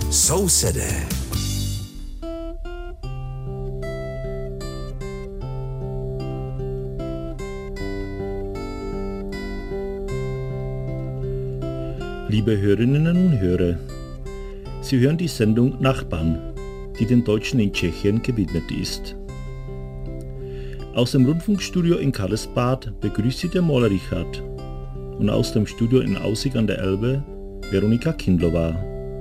Sousedé. Liebe Hörerinnen und Hörer, Sie hören die Sendung Nachbarn, die den Deutschen in Tschechien gewidmet ist. Aus dem Rundfunkstudio in Karlsbad begrüßt Sie der Maler Richard und aus dem Studio in Aussig an der Elbe Veronika Kindlová.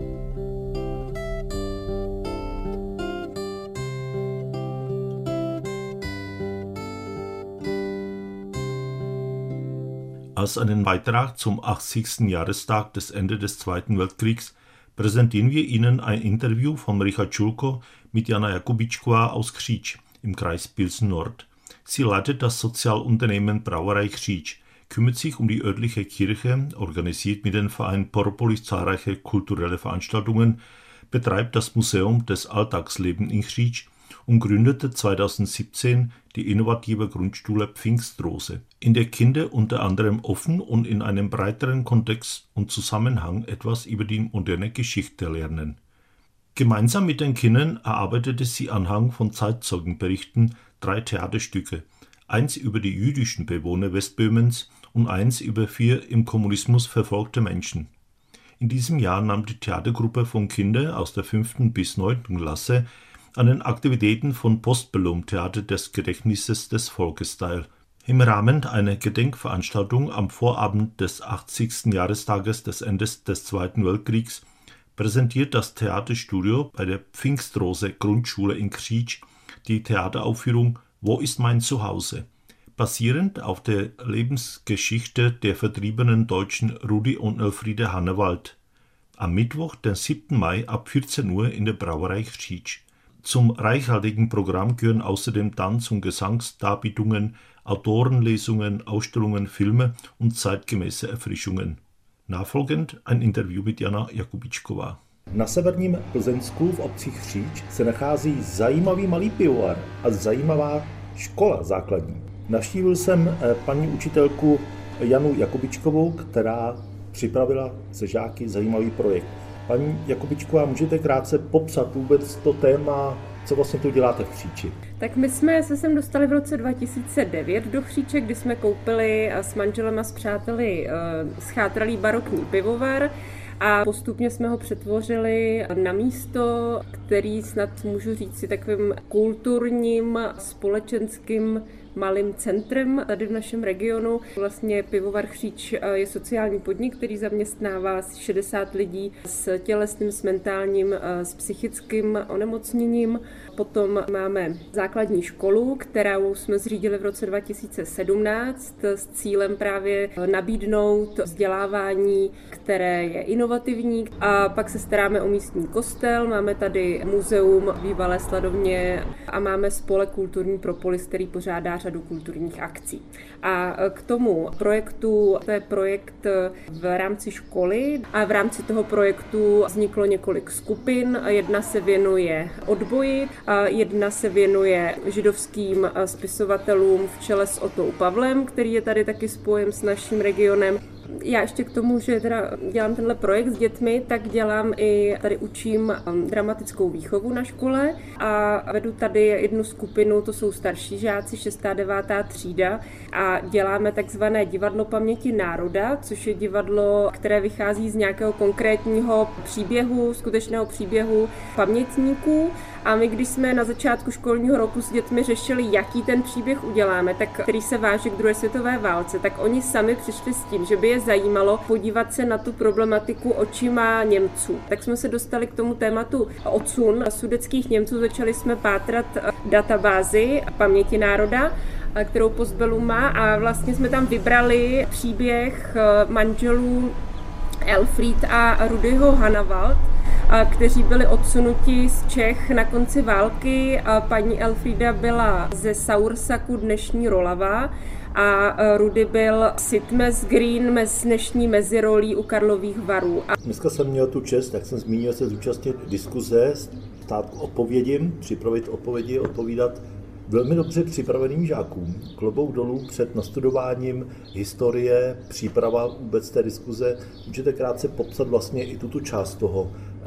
Als einen Beitrag zum 80. Jahrestag des Ende des Zweiten Weltkriegs präsentieren wir Ihnen ein Interview von Richard Schulko mit Jana Jakubičková aus Kříž im Kreis Pilsen-Nord. Sie leitet das Sozialunternehmen Brauerei Kříž, kümmert sich um die örtliche Kirche, organisiert mit dem Verein Propolis zahlreiche kulturelle Veranstaltungen, betreibt das Museum des Alltagslebens in Kříž und gründete 2017 die innovative Grundschule Pfingstrose, in der Kinder unter anderem offen und in einem breiteren Kontext und Zusammenhang etwas über die moderne Geschichte lernen. Gemeinsam mit den Kindern erarbeitete sie anhand von Zeitzeugenberichten 3 Theaterstücke, eins über die jüdischen Bewohner Westböhmens und eins über 4 im Kommunismus verfolgte Menschen. In diesem Jahr nahm die Theatergruppe von Kindern aus der 5. bis 9. Klasse an den Aktivitäten von Postbellum-Theater des Gedächtnisses des Volkes teil. Im Rahmen einer Gedenkveranstaltung am Vorabend des 80. Jahrestages des Endes des Zweiten Weltkriegs präsentiert das Theaterstudio bei der Pfingstrose Grundschule in Kříž die Theateraufführung Wo ist mein Zuhause? Basierend auf der Lebensgeschichte der vertriebenen Deutschen Rudi und Elfriede Hannewald. Am Mittwoch, den 7. Mai ab 14 Uhr in der Brauerei Kříž. Zum reichhaltigen Programm gehören außerdem Tanz- und Gesangsdarbietungen, Autorenlesungen, Ausstellungen, Filme und zeitgemäße Erfrischungen. Nachfolgend ein Interview mit Jana Jakubičková. Na severním Plzeňsku v obci Kříž se nachází zajímavý malý pivovar a zajímavá škola základní. Navštívil jsem paní učitelku Janu Jakubičkovou, která připravila se žáky zajímavý projekt. Paní Jakubičková, můžete krátce popsat vůbec to téma, co vlastně tu děláte v Kříči? Tak my jsme se sem dostali v roce 2009 do Kříče, kdy jsme koupili s manželem a s přáteli schátralý barokní pivovar a postupně jsme ho přetvořili na místo, který snad můžu říct si takovým kulturním, společenským malým centrem tady v našem regionu. Vlastně pivovar Kříč je sociální podnik, který zaměstnává 60 lidí s tělesným, s mentálním, s psychickým onemocněním. Potom máme základní školu, kterou jsme zřídili v roce 2017 s cílem právě nabídnout vzdělávání, které je inovativní. A pak se staráme o místní kostel, máme tady muzeum bývalé sladovně a máme spolek Kulturní Propolis, který pořádá řadu kulturních akcí. A k tomu projektu, to je projekt v rámci školy a v rámci toho projektu vzniklo několik skupin. Jedna se věnuje odboji, jedna se věnuje židovským spisovatelům v čele s Otou Pavlem, který je tady taky spojen s naším regionem. Já ještě k tomu, že teda dělám tenhle projekt s dětmi, tak dělám i tady učím dramatickou výchovu na škole a vedu tady jednu skupinu, to jsou starší žáci, 6. a 9. třída a děláme takzvané divadlo paměti národa, což je divadlo, které vychází z nějakého konkrétního příběhu, skutečného příběhu pamětníků. A my, když jsme na začátku školního roku s dětmi řešili, jaký ten příběh uděláme, tak který se váže k druhé světové válce, tak oni sami přišli s tím, že by je zajímalo podívat se na tu problematiku očima Němců. Tak jsme se dostali k tomu tématu odsun sudetských Němců, začali jsme pátrat databázi paměti národa, kterou Postbellum má a vlastně jsme tam vybrali příběh manželů Elfried a Rudyho Hannawald, kteří byli odsunuti z Čech na konci války. Paní Elfrieda byla ze Saursaku, dnešní Rolava, a Rudy byl Sitmes Green z dnešní Mezirolí u Karlových Varů. Dneska jsem měl tu čest, jak jsem zmínil, se zúčastnit diskuze, stát odpovědím, připravit odpovědi, odpovídat velmi dobře připraveným žákům. Klobouk dolů před nastudováním historie, příprava vůbec té diskuze. Můžete krátce popsat vlastně i tuto část toho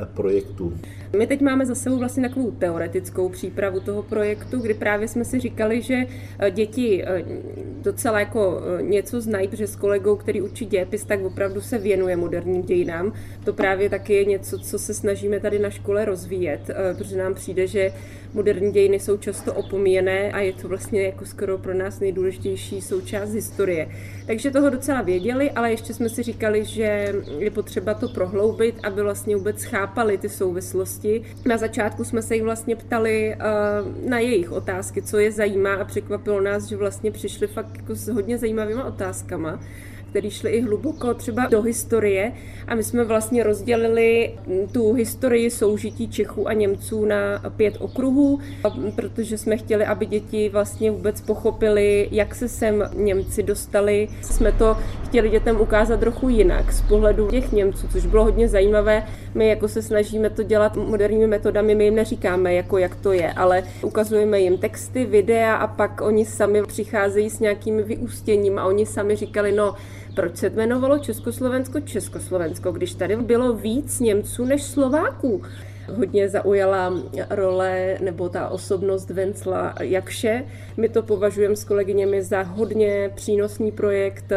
projektu? My teď máme za sebou vlastně takovou teoretickou přípravu toho projektu, kdy právě jsme si říkali, že děti docela jako něco znají, protože s kolegou, který učí dějepis, tak opravdu se věnuje moderním dějinám. To právě taky je něco, co se snažíme tady na škole rozvíjet, protože nám přijde, že moderní dějiny jsou často opomíjené a je to vlastně jako skoro pro nás nejdůležitější součást historie. Takže toho docela věděli, ale ještě jsme si říkali, že je potřeba to prohloubit, aby vlastně vůbec chápali ty souvislosti. Na začátku jsme se jich vlastně ptali na jejich otázky, co je zajímá, a překvapilo nás, že vlastně přišli fakt jako s hodně zajímavýma otázkama, které šly i hluboko třeba do historie, a my jsme vlastně rozdělili tu historii soužití Čechů a Němců na 5 okruhů, protože jsme chtěli, aby děti vlastně vůbec pochopili, jak se sem Němci dostali. Jsme to chtěli dětem ukázat trochu jinak, z pohledu těch Němců, což bylo hodně zajímavé. My jako se snažíme to dělat moderními metodami, my jim neříkáme, jako jak to je, ale ukazujeme jim texty, videa a pak oni sami přicházejí s nějakými vyústěním a oni sami říkali, no, proč se jmenovalo Československo, když tady bylo víc Němců než Slováků. Hodně zaujala role nebo ta osobnost Vencla Jakše. My to považujeme s kolegyněmi za hodně přínosný projekt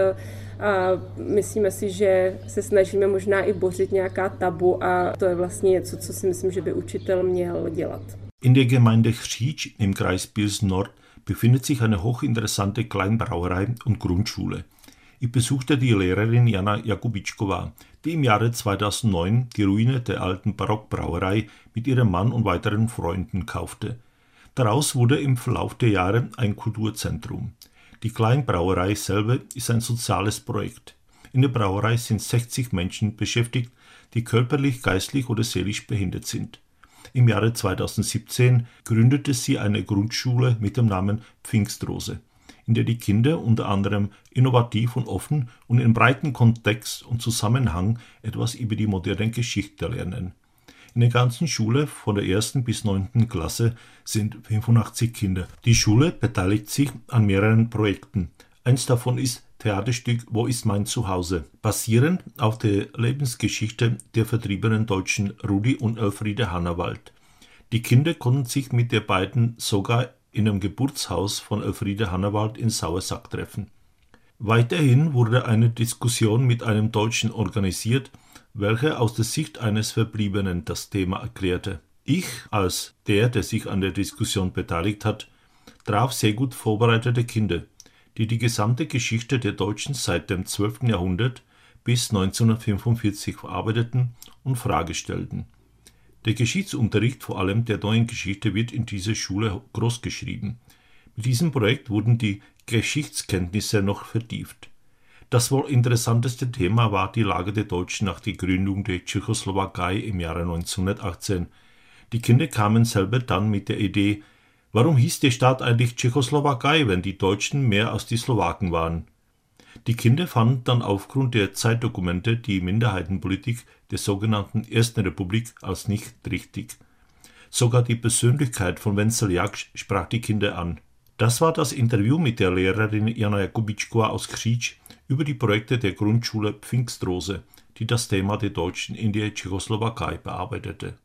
a myslíme si, že se snažíme možná i bořit nějaká tabu, a to je vlastně něco, co si myslím, že by učitel měl dělat. In der Gemeinde Chříč im Kreis Biels-Nord befindet sich eine hochinteressante Kleinbrauerei und Grundschule. Ich besuchte die Lehrerin Jana Jakubičková, die im Jahre 2009 die Ruine der alten Barockbrauerei mit ihrem Mann und weiteren Freunden kaufte. Daraus wurde im Verlauf der Jahre ein Kulturzentrum. Die Kleinbrauerei selber ist ein soziales Projekt. In der Brauerei sind 60 Menschen beschäftigt, die körperlich, geistlich oder seelisch behindert sind. Im Jahre 2017 gründete sie eine Grundschule mit dem Namen Pfingstrose, in der die Kinder unter anderem innovativ und offen und in breiten Kontext und Zusammenhang etwas über die moderne Geschichte lernen. In der ganzen Schule von der 1. bis 9. Klasse sind 85 Kinder. Die Schule beteiligt sich an mehreren Projekten. Eins davon ist Theaterstück Wo ist mein Zuhause? Basierend auf der Lebensgeschichte der vertriebenen Deutschen Rudi und Elfriede Hannawald. Die Kinder konnten sich mit der beiden sogar in einem Geburtshaus von Elfriede Hannawald in Sauersack treffen. Weiterhin wurde eine Diskussion mit einem Deutschen organisiert, welcher aus der Sicht eines Verbliebenen das Thema erklärte. Ich, als der sich an der Diskussion beteiligt hat, traf sehr gut vorbereitete Kinder, die die gesamte Geschichte der Deutschen seit dem 12. Jahrhundert bis 1945 verarbeiteten und Frage stellten. Der Geschichtsunterricht, vor allem der neuen Geschichte, wird in dieser Schule großgeschrieben. Mit diesem Projekt wurden die Geschichtskenntnisse noch vertieft. Das wohl interessanteste Thema war die Lage der Deutschen nach der Gründung der Tschechoslowakei im Jahre 1918. Die Kinder kamen selber dann mit der Idee, warum hieß der Staat eigentlich Tschechoslowakei, wenn die Deutschen mehr als die Slowaken waren? Die Kinder fanden dann aufgrund der Zeitdokumente die Minderheitenpolitik der sogenannten Ersten Republik als nicht richtig. Sogar die Persönlichkeit von Vencel Jakš sprach die Kinder an. Das war das Interview mit der Lehrerin Jana Jakubičková aus Chříč über die Projekte der Grundschule Pfingstrose, die das Thema der Deutschen in der Tschechoslowakei bearbeitete.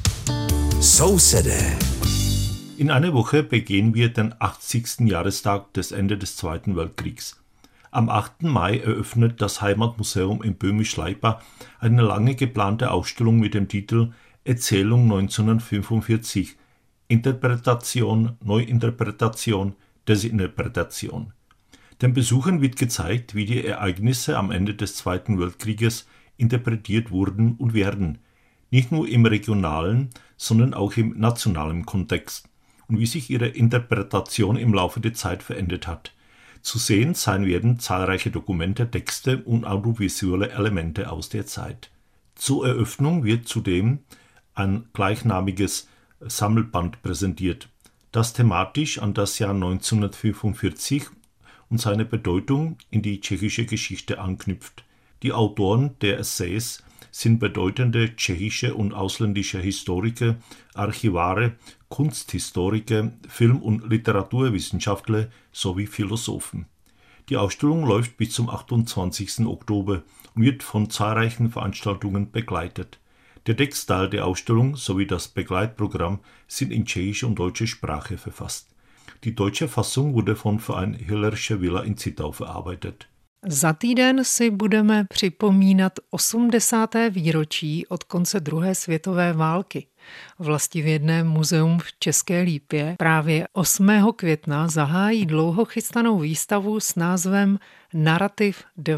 Sousedé. In einer Woche begehen wir den 80. Jahrestag des Ende des Zweiten Weltkriegs. Am 8. Mai eröffnet das Heimatmuseum in Böhmisch-Leipa eine lange geplante Ausstellung mit dem Titel Erzählung 1945 – Interpretation, Neuinterpretation, Desinterpretation. Den Besuchern wird gezeigt, wie die Ereignisse am Ende des Zweiten Weltkrieges interpretiert wurden und werden, nicht nur im regionalen, sondern auch im nationalen Kontext, und wie sich ihre Interpretation im Laufe der Zeit verändert hat. Zu sehen sein werden zahlreiche Dokumente, Texte und audiovisuelle Elemente aus der Zeit. Zur Eröffnung wird zudem ein gleichnamiges Sammelband präsentiert, das thematisch an das Jahr 1945 und seine Bedeutung in die tschechische Geschichte anknüpft. Die Autoren der Essays sind bedeutende tschechische und ausländische Historiker, Archivare, Kunsthistoriker, Film- und Literaturwissenschaftler sowie Philosophen. Die Ausstellung läuft bis zum 28. Oktober und wird von zahlreichen Veranstaltungen begleitet. Der Textteil der Ausstellung sowie das Begleitprogramm sind in tschechischer und deutscher Sprache verfasst. Die deutsche Fassung wurde von Verein Hillersche Villa in Zittau verarbeitet. Za týden si budeme připomínat 80. výročí od konce druhé světové války. Vlastivědné muzeum v České Lípě právě 8. května zahájí dlouho chystanou výstavu s názvem Narrativ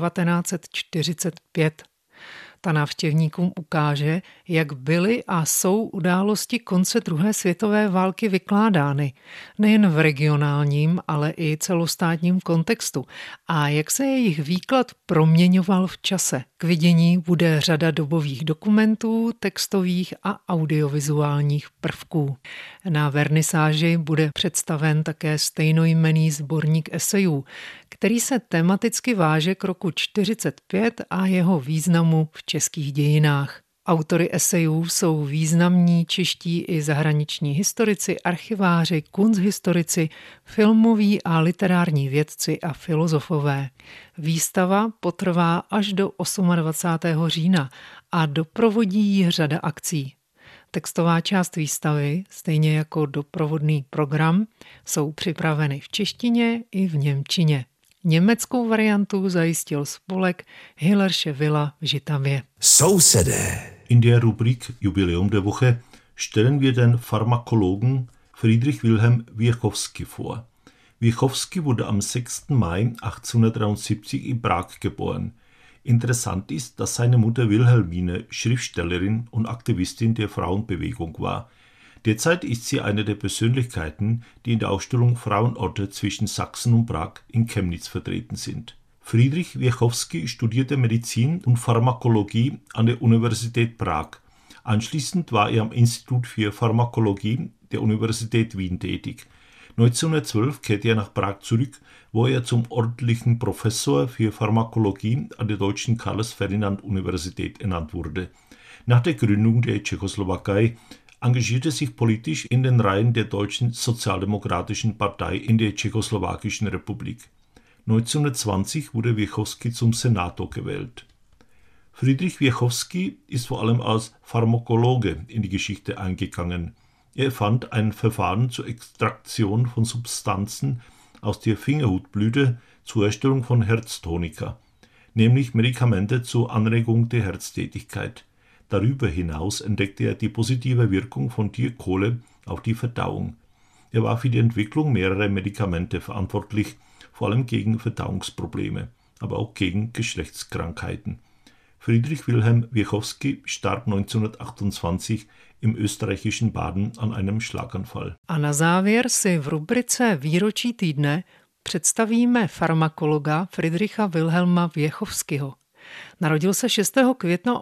1945. Ta návštěvníkům ukáže, jak byly a jsou události konce druhé světové války vykládány, nejen v regionálním, ale i celostátním kontextu a jak se jejich výklad proměňoval v čase. K vidění bude řada dobových dokumentů, textových a audiovizuálních prvků. Na vernisáži bude představen také stejnojmenný sborník esejů, který se tematicky váže k roku 1945 a jeho významu v českých dějinách. Autory esejů jsou významní čeští i zahraniční historici, archiváři, kunsthistorici, filmoví a literární vědci a filozofové. Výstava potrvá až do 28. října a doprovodí ji řada akcí. Textová část výstavy, stejně jako doprovodný program, jsou připraveny v češtině i v němčině. Německou variantu zajistil spolek Hillersche Villa v Žitavě. Sousedé. In der Rubrik Jubiläum der Woche stellen wir den Pharmakologen Friedrich Wilhelm Wiechowski vor. Wiechowski wurde am 6. Mai 1873 in Prag geboren. Interessant ist, dass seine Mutter Wilhelmine Schriftstellerin und Aktivistin der Frauenbewegung war. Derzeit ist sie eine der Persönlichkeiten, die in der Ausstellung Frauenorte zwischen Sachsen und Prag in Chemnitz vertreten sind. Friedrich Wiechowski studierte Medizin und Pharmakologie an der Universität Prag. Anschließend war er am Institut für Pharmakologie der Universität Wien tätig. 1912 kehrte er nach Prag zurück, wo er zum ordentlichen Professor für Pharmakologie an der Deutschen Karls-Ferdinand-Universität ernannt wurde. Nach der Gründung der Tschechoslowakei engagierte sich politisch in den Reihen der Deutschen Sozialdemokratischen Partei in der Tschechoslowakischen Republik. 1920 wurde Wiechowski zum Senator gewählt. Friedrich Wiechowski ist vor allem als Pharmakologe in die Geschichte eingegangen. Er erfand ein Verfahren zur Extraktion von Substanzen aus der Fingerhutblüte zur Herstellung von Herztonika, nämlich Medikamente zur Anregung der Herztätigkeit. Darüber hinaus entdeckte er die positive Wirkung von Tierkohle auf die Verdauung. Er war für die Entwicklung mehrerer Medikamente verantwortlich, vor allem gegen Verdauungsprobleme, aber auch gegen Geschlechtskrankheiten. Friedrich Wilhelm Wiechowski starb 1928 im österreichischen Baden an einem Schlaganfall. A na závěr si v rubrice Výročí týdne představíme farmakologa Friedricha Wilhelma Wiechowskiho. Narodil se 6. května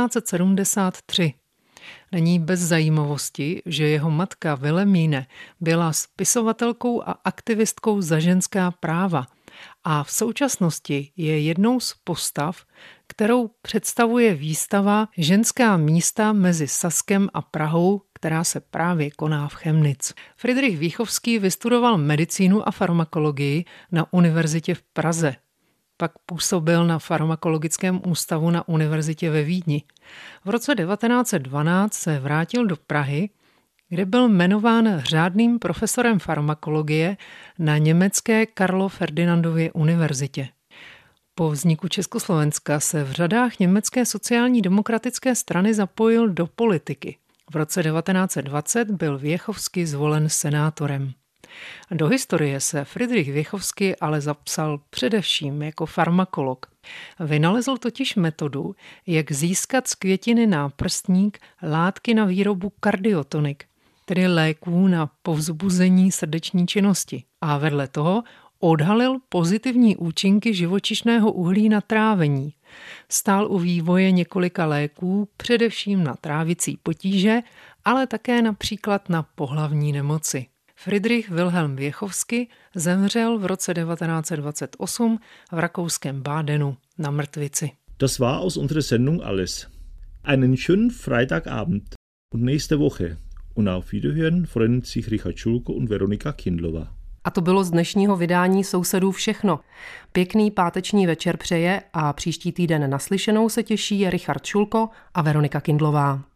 1873. Není bez zajímavosti, že jeho matka Wilhelmine byla spisovatelkou a aktivistkou za ženská práva a v současnosti je jednou z postav, kterou představuje výstava Ženská místa mezi Saskem a Prahou, která se právě koná v Chemnitz. Friedrich Wiechowski vystudoval medicínu a farmakologii na univerzitě v Praze. Pak působil na farmakologickém ústavu na univerzitě ve Vídni. V roce 1912 se vrátil do Prahy, kde byl jmenován řádným profesorem farmakologie na německé Karlo-Ferdinandově univerzitě. Po vzniku Československa se v řadách německé sociální demokratické strany zapojil do politiky. V roce 1920 byl Wiechowski zvolen senátorem. Do historie se Friedrich Wiechowski ale zapsal především jako farmakolog. Vynalezl totiž metodu, jak získat z květiny náprstník látky na výrobu kardiotonik, tedy léků na povzbuzení srdeční činnosti. A vedle toho odhalil pozitivní účinky živočišného uhlí na trávení. Stál u vývoje několika léků, především na trávicí potíže, ale také například na pohlavní nemoci. Friedrich Wilhelm Wiechowski zemřel v roce 1928 v rakouském Bádenu na mrtvici. Das war aus unserer Sendung alles. Einen schönen Freitagabend und nächste Woche. Und auf Wiederhören freuen sich Richard Schulko und Veronika Kindlová. A to bylo z dnešního vydání Sousedů všechno. Pěkný páteční večer přeje a příští týden naslyšenou se těší Richard Šulko a Veronika Kindlová.